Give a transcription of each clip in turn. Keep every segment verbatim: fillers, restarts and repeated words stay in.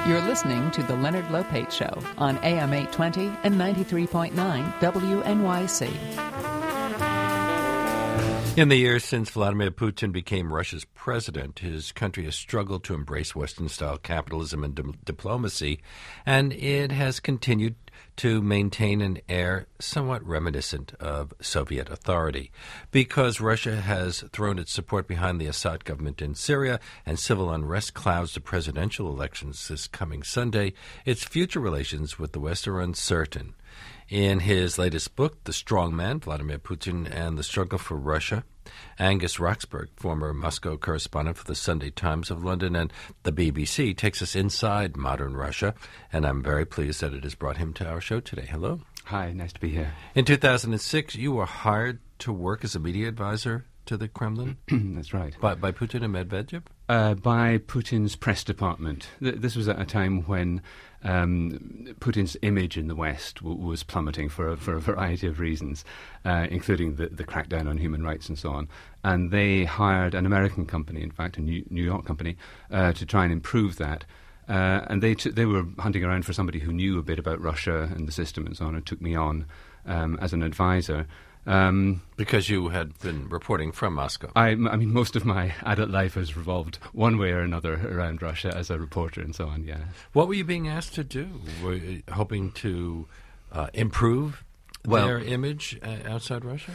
You're listening to The Leonard Lopate Show on A M eight twenty and ninety-three point nine W N Y C. In the years since Vladimir Putin became Russia's president, his country has struggled to embrace Western-style capitalism and di- diplomacy, and it has continued to maintain an air somewhat reminiscent of Soviet authority. Because Russia has thrown its support behind the Assad government in Syria and civil unrest clouds the presidential elections this coming Sunday, its future relations with the West are uncertain. In his latest book, The Strong Man, Vladimir Putin and the Struggle for Russia, Angus Roxburgh, former Moscow correspondent for the Sunday Times of London and the B B C, takes us inside modern Russia, and I'm very pleased that it has brought him to our show today. Hello. Hi, nice to be here. In two thousand six, you were hired to work as a media advisor to the Kremlin? That's right. By, by Putin and Medvedev? Uh, by Putin's press department. Th- this was at a time when um, Putin's image in the West w- was plummeting for a, for a variety of reasons, uh, including the, the crackdown on human rights and so on. And they hired an American company, in fact, a New, New York company, uh, to try and improve that. Uh, and they t- they were hunting around for somebody who knew a bit about Russia and the system and so on, and took me on um, as an advisor. Um, because you had been reporting from Moscow. I, I mean, most of my adult life has revolved one way or another around Russia as a reporter and so on, yeah. What were you being asked to do? Were you hoping to uh, improve well, their image uh, outside Russia?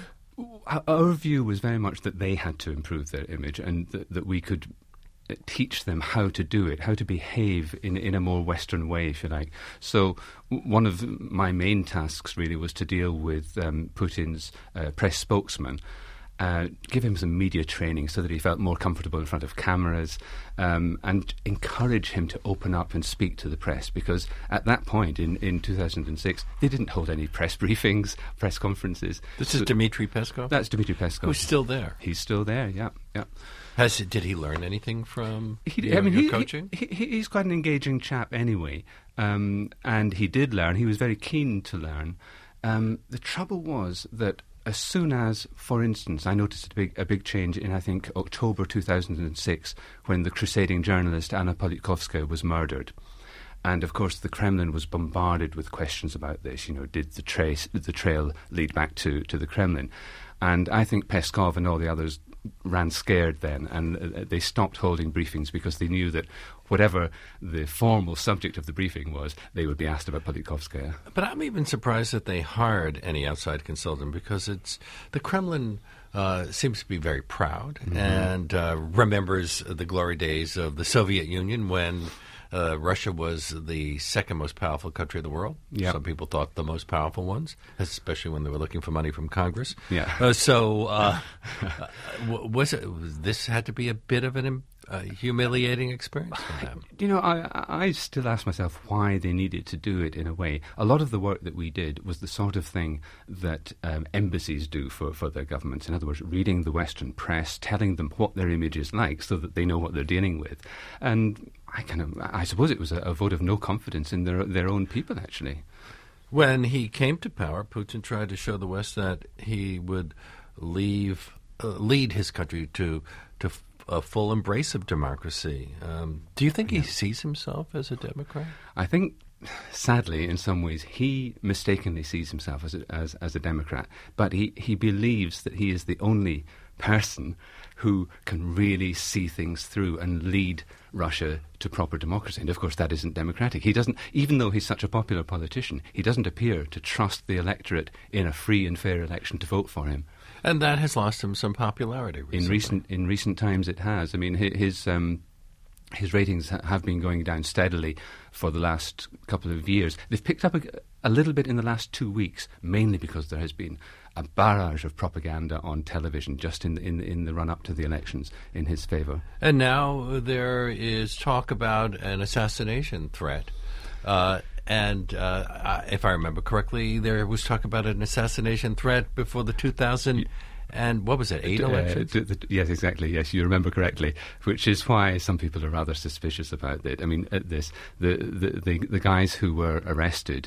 Our view was very much that they had to improve their image and th- that we could teach them how to do it, how to behave in in a more Western way, if you like. So w- one of my main tasks really was to deal with um, Putin's uh, press spokesman, uh, give him some media training so that he felt more comfortable in front of cameras, um, and encourage him to open up and speak to the press, because at that point in, in two thousand six, they didn't hold any press briefings, press conferences. This so is Dmitry Peskov? That's Dmitry Peskov. Who's still there? He's still there, yeah, yeah. Has did he learn anything from he, your, I mean, your he, coaching? He, he, he's quite an engaging chap anyway, um, and he did learn. He was very keen to learn. Um, the trouble was that as soon as, for instance, I noticed a big, a big change in, I think, October two thousand six, when the crusading journalist Anna Politkovskaya was murdered. And, of course, the Kremlin was bombarded with questions about this. You know, did the, trace, the trail lead back to, to the Kremlin? And I think Peskov and all the others ran scared then, and uh, they stopped holding briefings because they knew that whatever the formal subject of the briefing was, they would be asked about Politkovskaya. But I'm even surprised that they hired any outside consultant, because it's the Kremlin uh, seems to be very proud mm-hmm. and uh, remembers the glory days of the Soviet Union when Uh, Russia was the second most powerful country in the world. Yep. Some people thought the most powerful ones, especially when they were looking for money from Congress. Yeah. Uh, so uh, uh, was it? Was this had to be a bit of an uh, humiliating experience for them? You know, I, I still ask myself why they needed to do it in a way. A lot of the work that we did was the sort of thing that um, embassies do for, for their governments. In other words, reading the Western press, telling them what their image is like so that they know what they're dealing with. And I kind of, I suppose it was a, a vote of no confidence in their their own people, actually. When he came to power, Putin tried to show the West that he would leave, uh, lead his country to to f- a full embrace of democracy. Um, do you think yeah. he sees himself as a Democrat? I think, sadly, in some ways, he mistakenly sees himself as a, as, as a Democrat, but he, he believes that he is the only person who can really see things through and lead Russia to proper democracy. And, of course, that isn't democratic. He doesn't, even though he's such a popular politician, he doesn't appear to trust the electorate in a free and fair election to vote for him. And that has lost him some popularity recently. In recent in recent times it has. I mean, his... his um, His ratings ha- have been going down steadily for the last couple of years. They've picked up a, a little bit in the last two weeks, mainly because there has been a barrage of propaganda on television just in the, in, in the run-up to the elections in his favour. And now there is talk about an assassination threat. Uh, and uh, if I remember correctly, there was talk about an assassination threat before the two thousand... And what was it, eight uh, elections? d- d- yes, exactly. Yes, you remember correctly, which is why some people are rather suspicious about it. I mean, at this, the, the, the, the guys who were arrested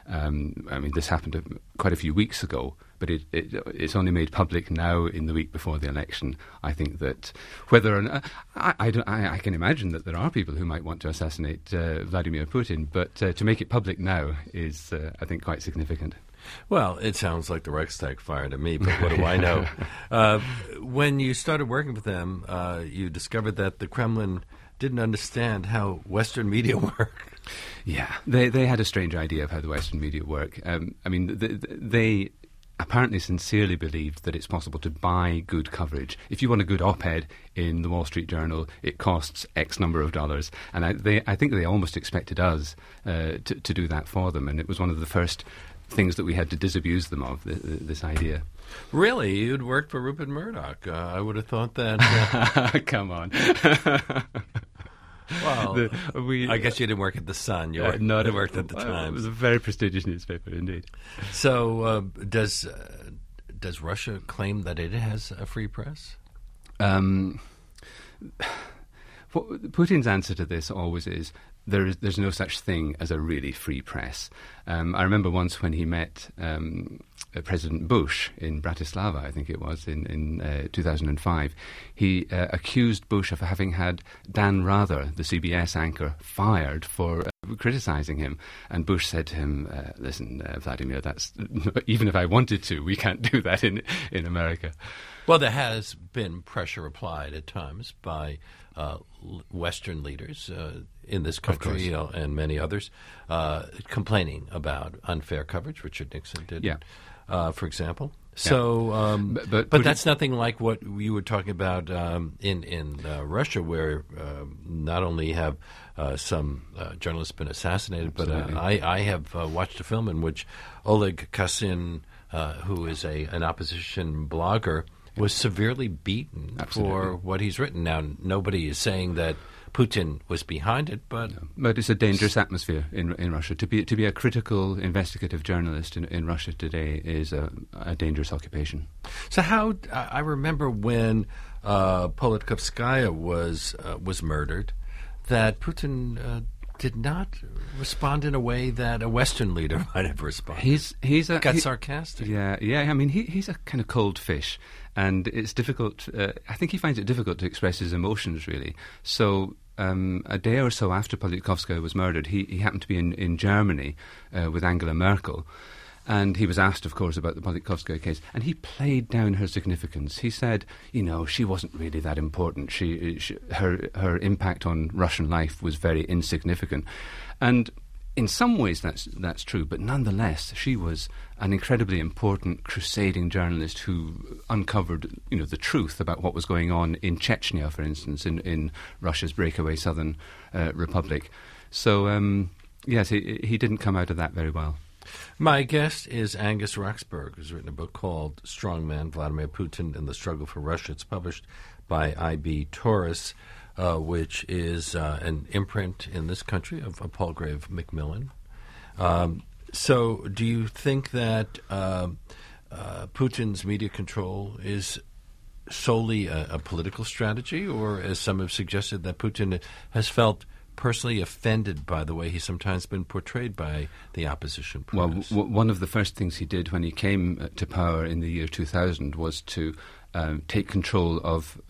Um, I mean, this happened a, quite a few weeks ago, but it, it, it's only made public now in the week before the election. I think that whether or not, I, I, don't, I, I can imagine that there are people who might want to assassinate uh, Vladimir Putin, but uh, to make it public now is, uh, I think, quite significant. Well, it sounds like the Reichstag fire to me, but what do I know? Uh, when you started working with them, uh, you discovered that the Kremlin didn't understand how Western media work. Yeah, they they had a strange idea of how the Western media work. Um, I mean, they, they apparently sincerely believed that it's possible to buy good coverage. If you want a good op-ed in the Wall Street Journal, it costs X number of dollars. And I, they, I think they almost expected us uh, to, to do that for them. And it was one of the first things that we had to disabuse them of, the, the, this idea. Really? You'd worked for Rupert Murdoch. Uh, I would have thought that... Uh... Come on. Well, the, we, I guess you didn't work at The Sun. You, uh, worked, not you worked at The well, Times. It was a very prestigious newspaper, indeed. So uh, does uh, does Russia claim that it has a free press? Um, what, Putin's answer to this always is, There is, there's no such thing as a really free press. Um, I remember once when he met um, uh, President Bush in Bratislava, I think it was, in, in uh, two thousand five, he uh, accused Bush of having had Dan Rather, the C B S anchor, fired for uh, criticising him. And Bush said to him, uh, listen, uh, Vladimir, that's even if I wanted to, we can't do that in, in America. Well, there has been pressure applied at times by uh, Western leaders uh, in this country uh, and many others uh, complaining about unfair coverage. Richard Nixon did, yeah. uh, for example. So, um, but, but, but that's nothing like what you were talking about um, in in uh, Russia, where uh, not only have uh, some uh, journalists been assassinated, Absolutely. but uh, I, I have uh, watched a film in which Oleg Kasin, uh, who is a an opposition blogger, was severely beaten Absolutely. for what he's written. Now, nobody is saying that Putin was behind it, but... No. But it's a dangerous atmosphere in in Russia. To be to be a critical, investigative journalist in, in Russia today is a, a dangerous occupation. So how... I remember when uh, Politkovskaya was, uh, was murdered, that Putin... Uh, did not respond in a way that a Western leader might have responded. He's he's a, got he, sarcastic. Yeah, yeah. I mean, he he's a kind of cold fish, and it's difficult. Uh, I think he finds it difficult to express his emotions, really. So. Um, a day or so after Politkovskaya was murdered, he, he happened to be in, in Germany uh, with Angela Merkel. And he was asked, of course, about the Politkovskaya case, and he played down her significance. He said, you know, she wasn't really that important. She, she her her impact on Russian life was very insignificant. And in some ways that's that's true, but nonetheless, she was an incredibly important crusading journalist who uncovered, you know, the truth about what was going on in Chechnya, for instance, in, in Russia's breakaway southern uh, republic. So, um, yes, he, he didn't come out of that very well. My guest is Angus Roxburgh, who's written a book called Strongman, Vladimir Putin and the Struggle for Russia. It's published by I B Tauris, uh, which is uh, an imprint in this country of, of Palgrave Macmillan. Um, so do you think that uh, uh, Putin's media control is solely a, a political strategy, or as some have suggested, that Putin has felt personally offended by the way he's sometimes been portrayed by the opposition press? Well, w- one of the first things he did when he came uh, to power in the year two thousand was to um, take control of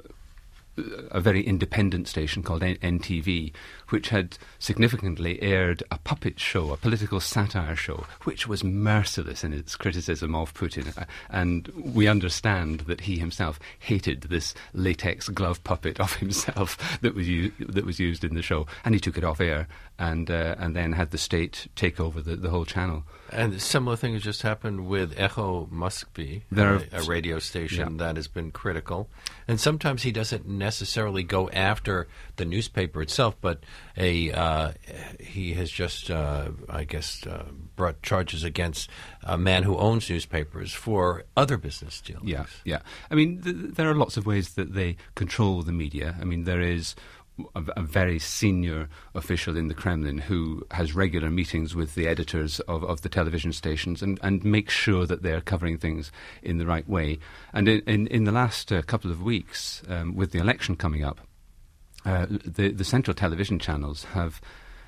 a very independent station called N T V, which had significantly aired a puppet show, a political satire show, which was merciless in its criticism of Putin. And we understand that he himself hated this latex glove puppet of himself that was u- that was used in the show, and he took it off air and uh, and then had the state take over the, the whole channel. And a similar thing has just happened with Echo Moskvy, there a, a radio station yeah. that has been critical. And sometimes he doesn't necessarily go after the newspaper itself, but a uh, he has just, uh, I guess, uh, brought charges against a man who owns newspapers for other business dealings. Yeah, yeah. I mean, th- there are lots of ways that they control the media. I mean, there is A, a very senior official in the Kremlin who has regular meetings with the editors of, of the television stations and, and makes sure that they're covering things in the right way. And in, in, in the last uh, couple of weeks, um, with the election coming up, uh, the, the central television channels have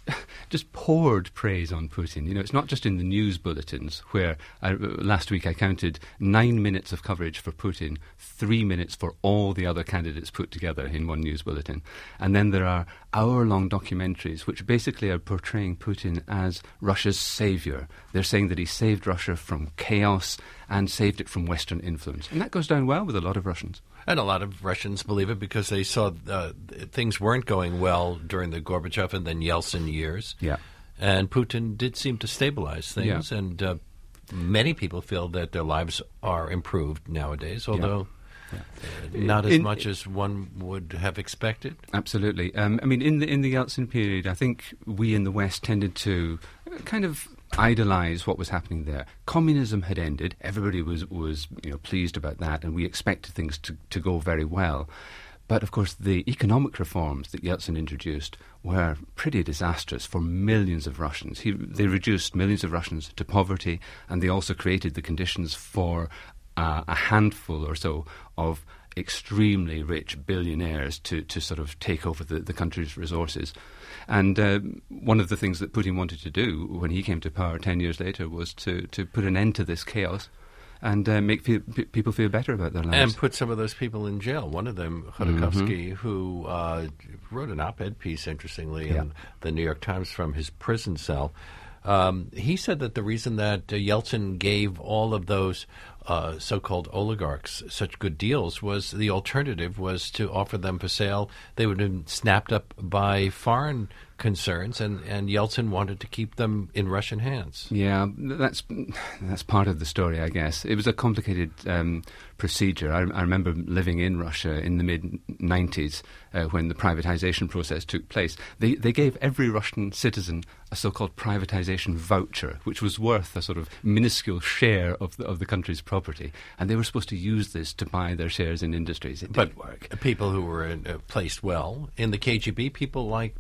just poured praise on Putin. You know, it's not just in the news bulletins where uh, last week I counted nine minutes of coverage for Putin, three minutes for all the other candidates put together in one news bulletin. And then there are hour-long documentaries which basically are portraying Putin as Russia's saviour. They're saying that he saved Russia from chaos and saved it from Western influence. And that goes down well with a lot of Russians. And a lot of Russians believe it because they saw uh, things weren't going well during the Gorbachev and then Yeltsin years. Yeah. And Putin did seem to stabilize things. Yeah. And uh, many people feel that their lives are improved nowadays, although yeah. Yeah. Uh, not as in, much as one would have expected. Absolutely. Um, I mean, in the, in the Yeltsin period, I think we in the West tended to kind of idolise what was happening there. Communism had ended. Everybody was, was you know, pleased about that, and we expected things to, to go very well. But, of course, the economic reforms that Yeltsin introduced were pretty disastrous for millions of Russians. He, they reduced millions of Russians to poverty, and they also created the conditions for uh, a handful or so of extremely rich billionaires to, to sort of take over the, the country's resources. And uh, one of the things that Putin wanted to do when he came to power ten years later was to, to put an end to this chaos and uh, make feel, p- people feel better about their lives. And put some of those people in jail. One of them, Khodorkovsky, mm-hmm. who uh, wrote an op-ed piece, interestingly, yeah. in the New York Times from his prison cell. Um, he said that the reason that uh, Yeltsin gave all of those uh, so-called oligarchs such good deals was the alternative was to offer them for sale. They would have been snapped up by foreign concerns, and, and Yeltsin wanted to keep them in Russian hands. Yeah, that's that's part of the story, I guess. It was a complicated um, procedure. I, I remember living in Russia in the mid nineties uh, when the privatization process took place. They they gave every Russian citizen a so-called privatization voucher, which was worth a sort of minuscule share of the, of the country's property, and they were supposed to use this to buy their shares in industries. It didn't but work. People who were in, uh, placed well in the K G B, people like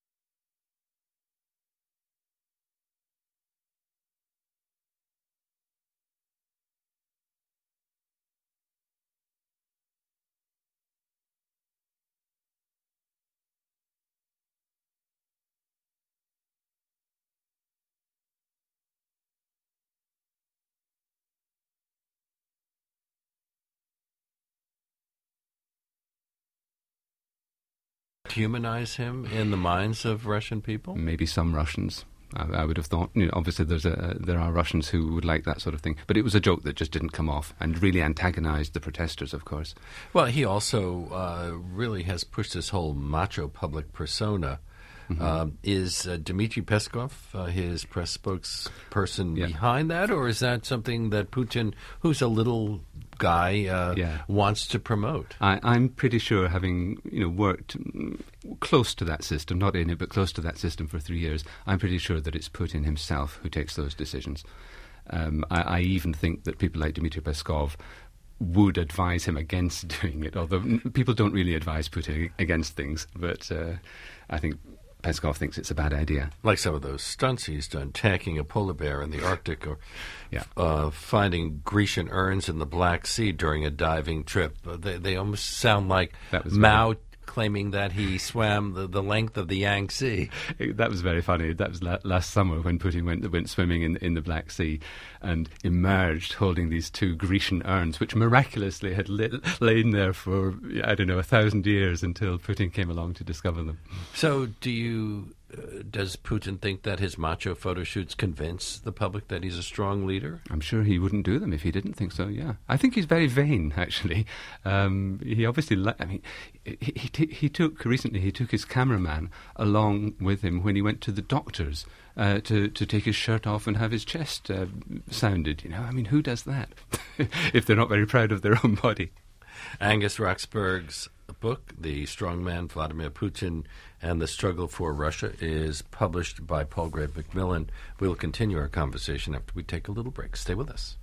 humanize him in the minds of Russian people? Maybe some Russians. I, I would have thought. You know, obviously, there's a there are Russians who would like that sort of thing, but it was a joke that just didn't come off and really antagonized the protesters, of course. Well, he also uh, really has pushed this whole macho public persona. Mm-hmm. Um, is uh, Dmitry Peskov, uh, his press spokesperson, yeah. behind that, or is that something that Putin, who's a little guy, uh, yeah. wants to promote? I, I'm pretty sure, having you know worked close to that system, not in it, but close to that system for three years, I'm pretty sure that it's Putin himself who takes those decisions. Um, I, I even think that people like Dmitry Peskov would advise him against doing it, although people don't really advise Putin against things, but uh, I think Peskov thinks it's a bad idea. Like some of those stunts he's done, tacking a polar bear in the Arctic or yeah. uh, finding Grecian urns in the Black Sea during a diving trip. Uh, they, they almost sound like Mao very... claiming that he swam the, the length of the Yangtze. That was very funny. That was la- last summer when Putin went, went swimming in, in the Black Sea and emerged holding these two Grecian urns, which miraculously had lit, lain there for, I don't know, a thousand years until Putin came along to discover them. So do you, uh, does Putin think that his macho photo shoots convince the public that he's a strong leader? I'm sure he wouldn't do them if he didn't think so, yeah. I think he's very vain, actually. Um, he obviously, li- I mean, he, he, t- he took, recently he took his cameraman along with him when he went to the doctors uh, to, to take his shirt off and have his chest uh, sounded, you know. I mean, who does that if they're not very proud of their own body? Angus Roxburgh's book, The Strongman Vladimir Putin and the Struggle for Russia, is published by Palgrave Macmillan. We'll continue our conversation after we take a little break. Stay with us.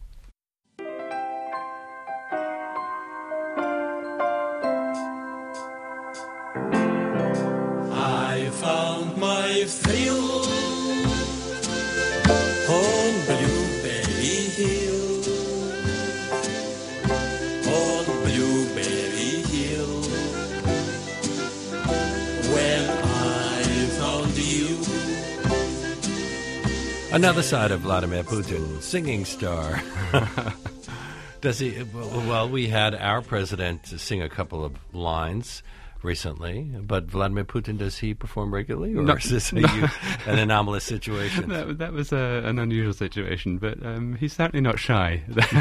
I found my thrill on Blueberry Hill, on Blueberry Hill. When I found you, Another side of Vladimir Putin, singing star. Does he? Well, we had our president sing a couple of lines recently, but Vladimir Putin, does he perform regularly, or No, is this a, no. you- an anomalous situation? That, that was a, an unusual situation, but um, he's certainly not shy.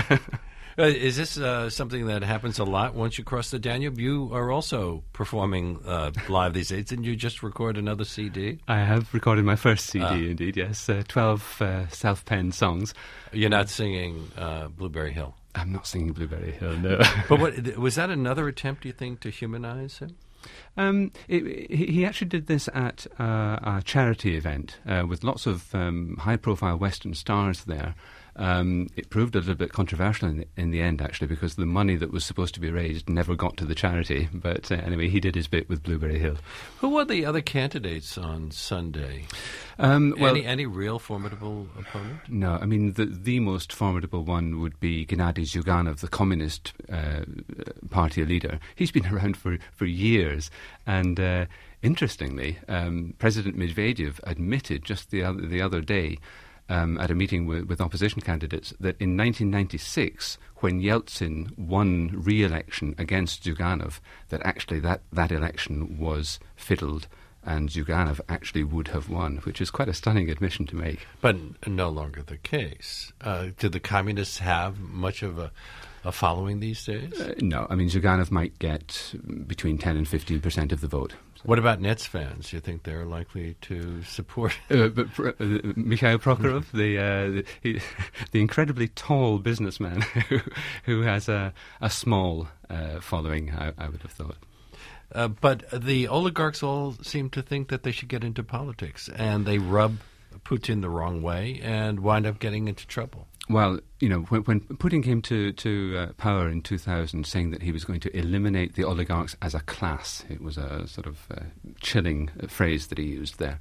Uh, is this uh, something that happens a lot once you cross the Danube? You are also performing uh, live these days. Didn't you just record another C D? I have recorded my first C D, Ah. indeed, yes. Uh, twelve uh, self-penned songs. You're not singing uh, Blueberry Hill. I'm not singing Blueberry Hill, no. But what, was that another attempt, do you think, to humanize him? Um, it, he he actually did this at uh, a charity event uh, with lots of um, high-profile Western stars there. Um, it proved a little bit controversial in the, in the end, actually, because the money that was supposed to be raised never got to the charity. But uh, anyway, he did his bit with Blueberry Hill. Who were the other candidates on Sunday? Um, well, any, any real formidable opponent? no, I mean, the, the most formidable one would be Gennady Zyuganov, the Communist uh, Party leader. He's been around for, for years, and uh, interestingly, um, President Medvedev admitted just the other, the other day um, at a meeting with, with opposition candidates that in nineteen ninety-six, when Yeltsin won re-election against Zyuganov, that actually that, that election was fiddled, and Zyuganov actually would have won, which is quite a stunning admission to make. But no longer the case. Uh, did the communists have much of a, a following these days? Uh, no, I mean, Zyuganov might get between ten and fifteen percent of the vote. What about Nets fans? Do you think they're likely to support? Uh, but Pro- uh, Mikhail Prokhorov, the, uh, the, he, the incredibly tall businessman who, who has a, a small uh, following, I, I would have thought. Uh, but the oligarchs all seem to think that they should get into politics, and they rub Putin the wrong way and wind up getting into trouble. Well, you know, when, when Putin came to, to uh, power in two thousand, saying that he was going to eliminate the oligarchs as a class, it was a sort of uh, chilling uh, phrase that he used there.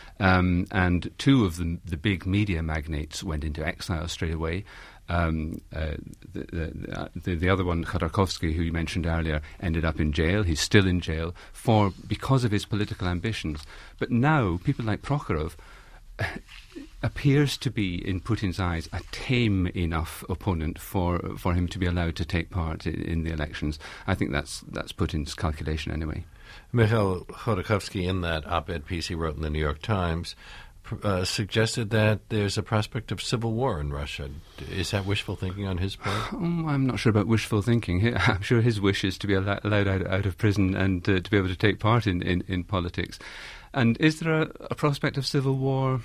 Um, and two of the, the big media magnates went into exile straight away. Um, uh, the, the, the, the other one, Khodorkovsky, who you mentioned earlier, ended up in jail. He's still in jail for because of his political ambitions. But now, people like Prokhorov appears to be, in Putin's eyes, a tame enough opponent for for him to be allowed to take part in, in the elections. I think that's that's Putin's calculation anyway. Mikhail Khodorkovsky, in that op-ed piece he wrote in the New York Times, uh, suggested that there's a prospect of civil war in Russia. Is that wishful thinking on his part? Um, I'm not sure about wishful thinking. He- I'm sure his wish is to be al- allowed out, out of prison and uh, to be able to take part in, in, in politics. And is there a, a prospect of civil war?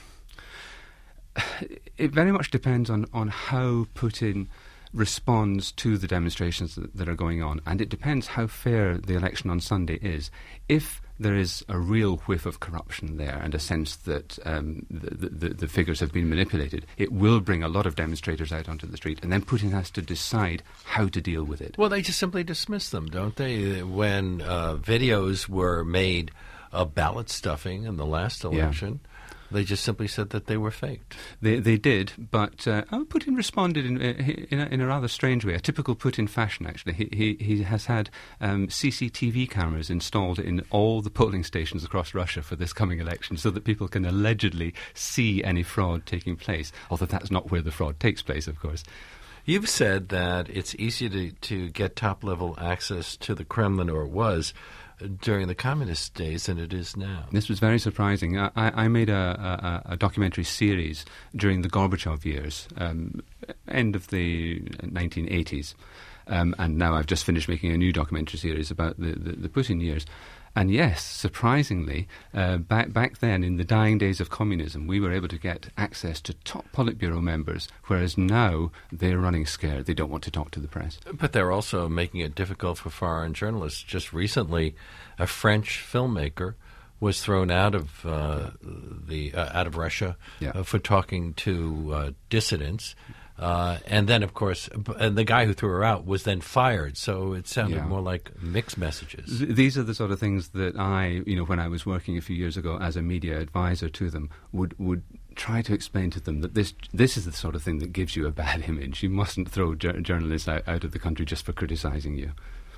It very much depends on, on how Putin responds to the demonstrations that, that are going on, and it depends how fair the election on Sunday is. If there is a real whiff of corruption there and a sense that um, the, the, the figures have been manipulated, it will bring a lot of demonstrators out onto the street, and then Putin has to decide how to deal with it. Well, they just simply dismiss them, don't they? When uh, videos were made of ballot stuffing in the last election, they just simply said that they were faked. They they did, but uh, oh, Putin responded in in a, in a rather strange way, a typical Putin fashion. Actually, he he, he has had um, C C T V cameras installed in all the polling stations across Russia for this coming election, so that people can allegedly see any fraud taking place. Although that's not where the fraud takes place, of course. You've said that it's easier to, to get top-level access to the Kremlin, or it was, during the communist days than it is now. This was very surprising. I, I made a, a, a documentary series during the Gorbachev years, um, end of the nineteen eighties, um, and now I've just finished making a new documentary series about the, the, the Putin years. And yes, surprisingly, uh, back back then, in the dying days of communism, we were able to get access to top Politburo members, whereas now they're running scared. They don't want to talk to the press. But they're also making it difficult for foreign journalists. Just recently, a French filmmaker was thrown out of uh, the uh, out of Russia Yeah. uh, for talking to uh, dissidents. Uh, and then, of course, b- and the guy who threw her out was then fired. So it sounded Yeah. more like mixed messages. Th- These are the sort of things that I, you know, when I was working a few years ago as a media advisor to them, would would try to explain to them that this this is the sort of thing that gives you a bad image. You mustn't throw jur- journalists out, out of the country just for criticising you.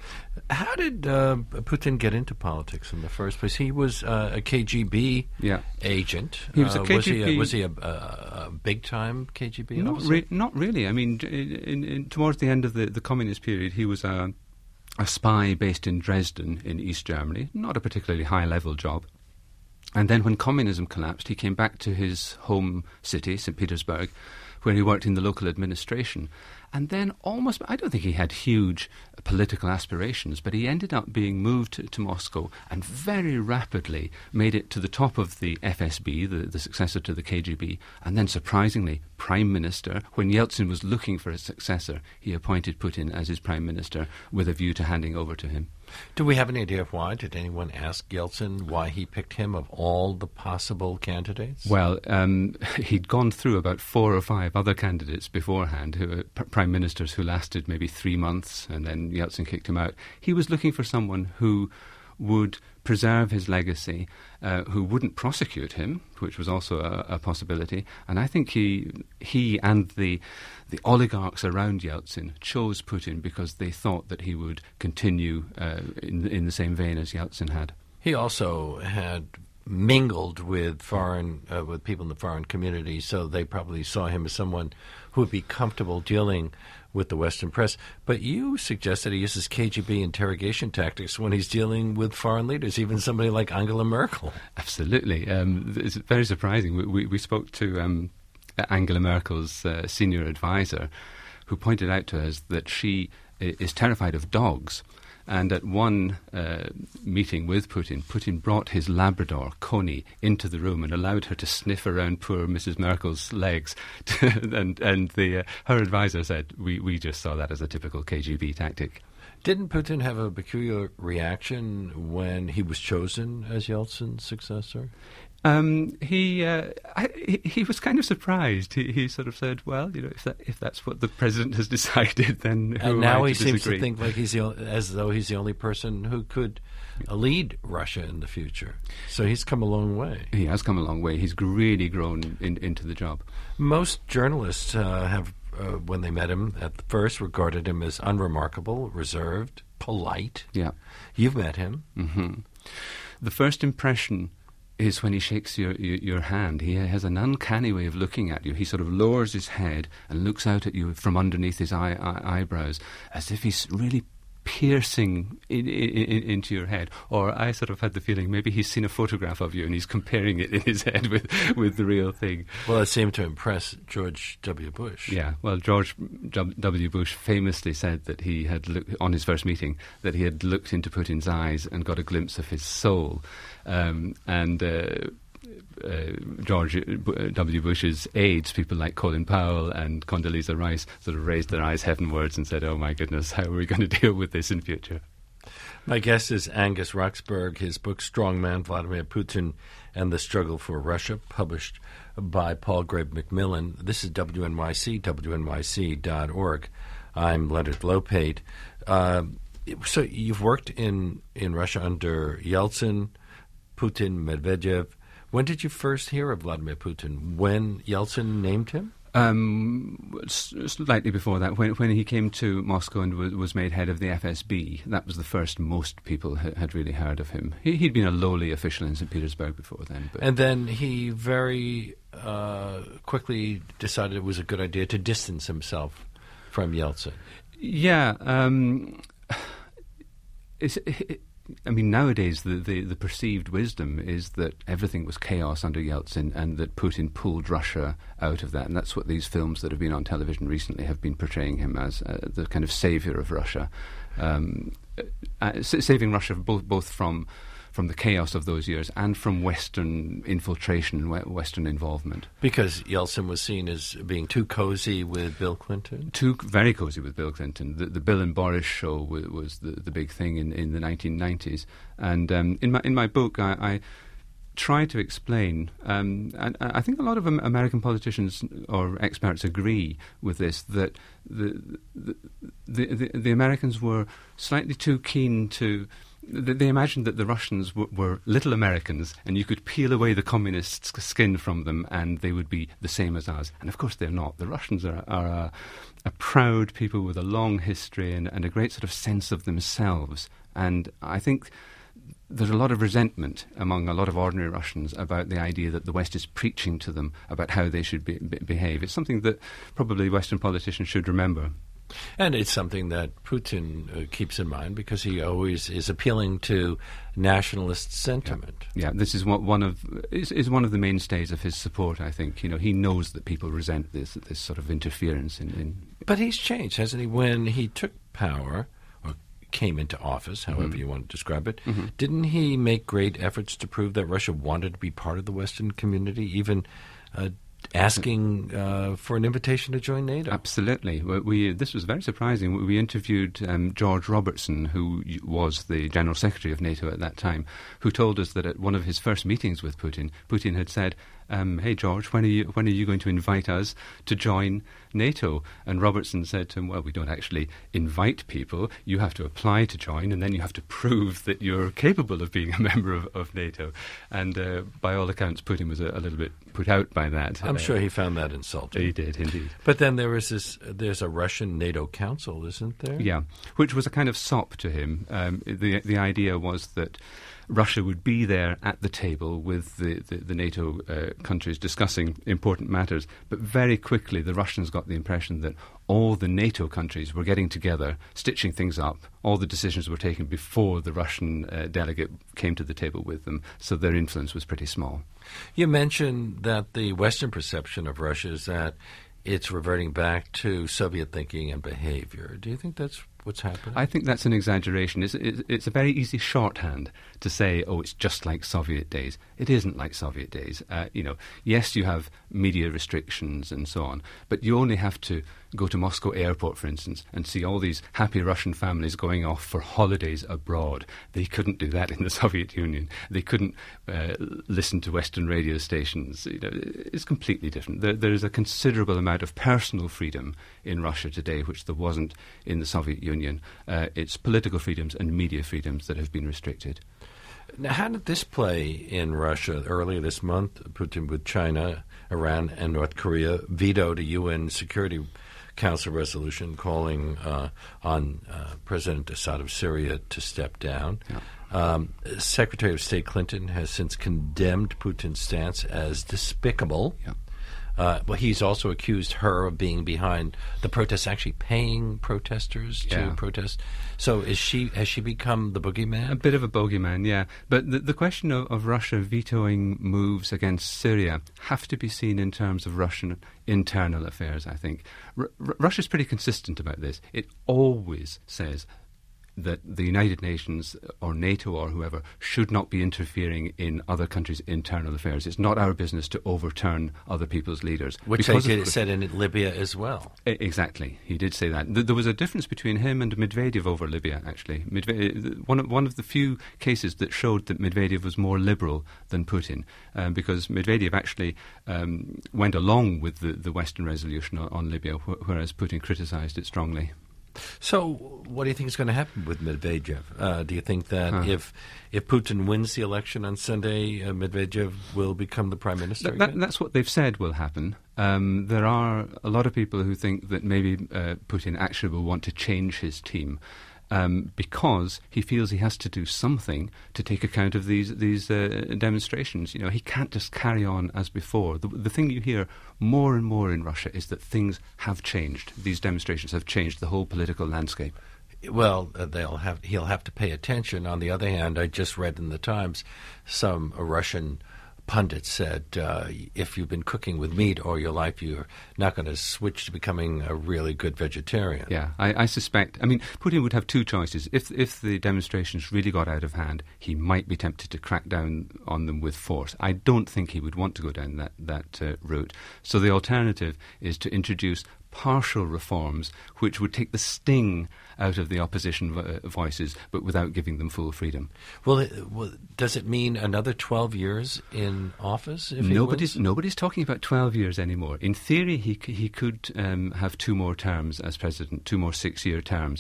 How did uh, Putin get into politics in the first place? He was uh, a K G B yeah. agent. He was a uh, K G B. Was he a, was he a, a, a big-time K G B Not, officer? re- not really. I mean, in, in, in, towards the end of the, the communist period, he was a, a spy based in Dresden in East Germany. Not a particularly high-level job. And then when communism collapsed, he came back to his home city, Saint Petersburg, where he worked in the local administration. And then almost, I don't think he had huge political aspirations, but he ended up being moved to, to Moscow and very rapidly made it to the top of the F S B, the, the successor to the K G B, and then surprisingly, Prime Minister. When Yeltsin was looking for a successor, he appointed Putin as his Prime Minister with a view to handing over to him. Do we have any idea of why? Did anyone ask Yeltsin why he picked him of all the possible candidates? Well, um, he'd gone through about four or five other candidates beforehand, who were p- prime ministers who lasted maybe three months, and then Yeltsin kicked him out. He was looking for someone who would preserve his legacy, uh, who wouldn't prosecute him, which was also a, a possibility. And I think he he and the the oligarchs around Yeltsin chose Putin because they thought that he would continue uh, in in the same vein as Yeltsin had. He also had mingled with foreign uh, with people in the foreign community, so they probably saw him as someone who would be comfortable dealing with the Western press. But you suggest that he uses K G B interrogation tactics when he's dealing with foreign leaders, even somebody like Angela Merkel. Absolutely. Um, it's very surprising. We, we, we spoke to um, Angela Merkel's uh, senior advisor, who pointed out to us that she i- is terrified of dogs. And at one uh, meeting with Putin, Putin brought his Labrador, Coney, into the room and allowed her to sniff around poor Missus Merkel's legs. and and the, uh, her advisor said, we, we just saw that as a typical K G B tactic. Didn't Putin have a peculiar reaction when he was chosen as Yeltsin's successor? Um, he, uh, I, he he was kind of surprised. He, he sort of said, "Well, you know, if that if that's what the president has decided, then who and am now I he to seems disagree?" to think like he's the, o- as though he's the only person who could uh, lead Russia in the future. So he's come a long way. He has come a long way. He's really grown in, into the job. Most journalists uh, have, uh, when they met him at first, regarded him as unremarkable, reserved, polite. Yeah. You've met him. hmm The first impression is when he shakes your, your your hand. He has an uncanny way of looking at you. He sort of lowers his head and looks out at you from underneath his eye, eye, eyebrows, as if he's really piercing in, in, in, into your head. Or I sort of had the feeling maybe he's seen a photograph of you and he's comparing it in his head with, with the real thing. Well, it seemed to impress George W. Bush. Yeah, well, George W. Bush famously said that he had looked, on his first meeting, that he had looked into Putin's eyes and got a glimpse of his soul. Um, and uh, uh, George W. Bush's aides, people like Colin Powell and Condoleezza Rice, sort of raised their eyes heavenwards and said, "Oh my goodness, how are we going to deal with this in future?" My guest is Angus Roxburgh. His book, Strongman, Vladimir Putin and the Struggle for Russia, published by Palgrave Macmillan. This is W N Y C, W N Y C dot org. I'm Leonard Lopate. Uh, so you've worked in, in Russia under Yeltsin, Putin, Medvedev. When did you first hear of Vladimir Putin? When Yeltsin named him? Um, s- slightly before that, when when he came to Moscow and was, was made head of the F S B, that was the first most people ha- had really heard of him. He, he'd been a lowly official in Saint Petersburg before then. But And then he very uh, quickly decided it was a good idea to distance himself from Yeltsin. yeah, um, it's, it, I mean, nowadays the, the, the perceived wisdom is that everything was chaos under Yeltsin and that Putin pulled Russia out of that. And that's what these films that have been on television recently have been portraying him as, uh, the kind of saviour of Russia. Um, uh, saving Russia both, both from from the chaos of those years and from Western infiltration and we- Western involvement. Because Yeltsin was seen as being too cozy with Bill Clinton? Too very cozy with Bill Clinton. The, the Bill and Boris show w- was the, the big thing in, in the nineteen nineties. And um, in my in my book, I, I try to explain, um, and I think a lot of um, American politicians or experts agree with this, that the the, the, the, the Americans were slightly too keen to th- they imagined that the Russians w- were little Americans, and you could peel away the communists' skin from them, and they would be the same as us. And of course, they're not. The Russians are, are a, a proud people with a long history and, and a great sort of sense of themselves. And I think there's a lot of resentment among a lot of ordinary Russians about the idea that the West is preaching to them about how they should be, be, behave. It's something that probably Western politicians should remember. And it's something that Putin uh, keeps in mind because he always is appealing to nationalist sentiment. Yeah, yeah this is what one of is, is one of the mainstays of his support. I think you know he knows that people resent this this sort of interference in. in but he's changed, hasn't he? When he took power or came into office, however mm-hmm. you want to describe it, mm-hmm. didn't he make great efforts to prove that Russia wanted to be part of the Western community, even Uh, asking uh, for an invitation to join NATO? Absolutely. We, we this was very surprising. We, we interviewed um, George Robertson, who was the General Secretary of NATO at that time, who told us that at one of his first meetings with Putin, Putin had said, um, hey, George, when are you when are you going to invite us to join NATO? And Robertson said to him, well, we don't actually invite people. You have to apply to join, and then you have to prove that you're capable of being a member of, of NATO. And uh, by all accounts, Putin was a, a little bit put out by that. I'm uh, sure he found that insulting. He did, indeed. But then there was this, there's a Russian NATO council, isn't there? Yeah, which was a kind of sop to him. Um, the, the idea was that Russia would be there at the table with the, the, the NATO uh, countries discussing important matters. But very quickly the Russians got the impression that all the NATO countries were getting together, stitching things up. All the decisions were taken before the Russian uh, delegate came to the table with them, so their influence was pretty small. You mentioned that the Western perception of Russia is that it's reverting back to Soviet thinking and behavior. Do you think that's what's happening? I think that's an exaggeration. It's, it's, it's a very easy shorthand to say, oh, it's just like Soviet days. It isn't like Soviet days. Uh, you know, yes, you have media restrictions and so on, but you only have to go to Moscow airport, for instance, and see all these happy Russian families going off for holidays abroad. They couldn't do that in the Soviet Union. They couldn't uh, listen to Western radio stations. You know, it's completely different. There, there is a considerable amount of personal freedom in Russia today, which there wasn't in the Soviet Union. Uh, it's political freedoms and media freedoms that have been restricted. Now, how did this play in Russia? Earlier this month, Putin with China, Iran, and North Korea vetoed a U N Security Council resolution calling uh, on uh, President Assad of Syria to step down. Yeah. Um, Secretary of State Clinton has since condemned Putin's stance as despicable. Yeah. Uh, well, he's also accused her of being behind the protests, actually paying protesters to yeah. protest. So is she? Has she become the boogeyman? A bit of a bogeyman, yeah. But the, the question of, of Russia vetoing moves against Syria have to be seen in terms of Russian internal affairs, I think. R- R- Russia's pretty consistent about this. It always says that the United Nations or NATO or whoever should not be interfering in other countries' internal affairs. It's not our business to overturn other people's leaders. Which they did, said in Libya as well. Exactly. He did say that. There was a difference between him and Medvedev over Libya, actually. Medvedev, one, of, one of the few cases that showed that Medvedev was more liberal than Putin, um, because Medvedev actually um, went along with the, the Western resolution on, on Libya, wh- whereas Putin criticised it strongly. So what do you think is going to happen with Medvedev? Uh, do you think that huh. if if Putin wins the election on Sunday, uh, Medvedev will become the prime minister Th- that, again? That's what they've said will happen. Um, there are a lot of people who think that maybe uh, Putin actually will want to change his team. Um, because he feels he has to do something to take account of these these uh, demonstrations. You know, he can't just carry on as before. The, the thing you hear more and more in Russia is that things have changed. These demonstrations have changed the whole political landscape. Well, uh, they'll have he'll have to pay attention. On the other hand, I just read in the Times some a Russian pundit said, uh, if you've been cooking with meat all your life, you're not going to switch to becoming a really good vegetarian. Yeah, I, I suspect. I mean, Putin would have two choices. If if the demonstrations really got out of hand, he might be tempted to crack down on them with force. I don't think he would want to go down that, that uh, route. So the alternative is to introduce partial reforms which would take the sting out of the opposition vo- voices, but without giving them full freedom. Well, it, well, does it mean another twelve years in office? If nobody's he wins? nobody's talking about twelve years anymore. In theory, he c- he could um, have two more terms as president, two more six-year terms.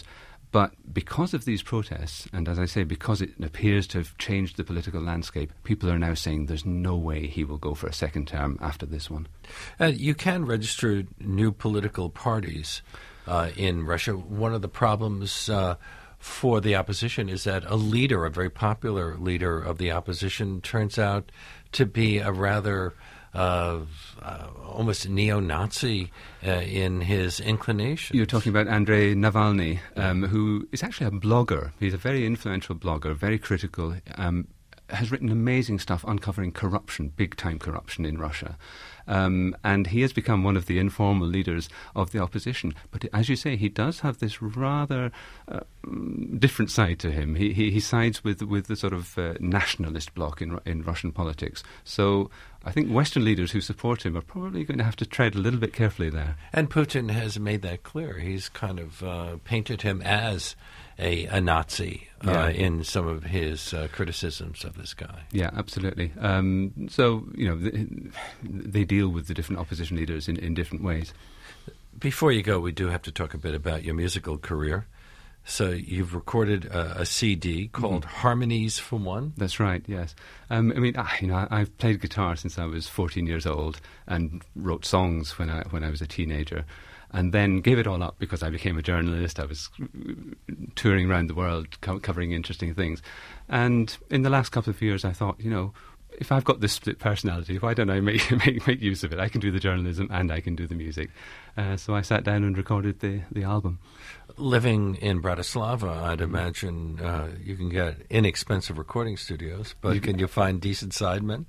But because of these protests, and as I say, because it appears to have changed the political landscape, people are now saying there's no way he will go for a second term after this one. Uh, you can register new political parties uh, in Russia. One of the problems uh, for the opposition is that a leader, a very popular leader of the opposition, turns out to be a rather Uh, uh, almost neo-Nazi uh, in his inclinations. You're talking about Andrei Navalny, um, who is actually a blogger. He's a very influential blogger, very critical, um, has written amazing stuff uncovering corruption, big-time corruption in Russia. Um, and he has become one of the informal leaders of the opposition. But as you say, he does have this rather uh, different side to him. He, he, he sides with with the sort of uh, nationalist bloc in in Russian politics. So I think Western leaders who support him are probably going to have to tread a little bit carefully there. And Putin has made that clear. He's kind of uh, painted him as a, a Nazi uh, yeah. in some of his uh, criticisms of this guy. Yeah, absolutely. Um, so, you know, they, they deal with the different opposition leaders in, in different ways. Before you go, we do have to talk a bit about your musical career. So you've recorded a, a C D called mm-hmm. Harmonies for One? That's right, yes. Um, I mean, I, you know, I've played guitar since I was fourteen years old and wrote songs when I when I was a teenager, and then gave it all up because I became a journalist. I was touring around the world co- covering interesting things. And in the last couple of years, I thought, you know, if I've got this split personality, why don't I make make, make use of it? I can do the journalism and I can do the music. Uh, so I sat down and recorded the, the album. Living in Bratislava, I'd imagine uh, you can get inexpensive recording studios, but you can, can you find decent sidemen?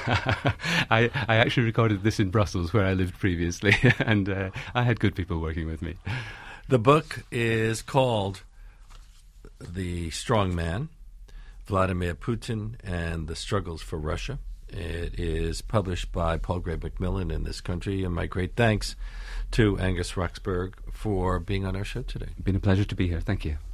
I, I actually recorded this in Brussels, where I lived previously, and uh, I had good people working with me. The book is called The Strong Man, Vladimir Putin and the Struggles for Russia. It is published by Palgrave Macmillan in this country, and my great thanks to Angus Roxburgh for being on our show today. It's been a pleasure to be here. Thank you.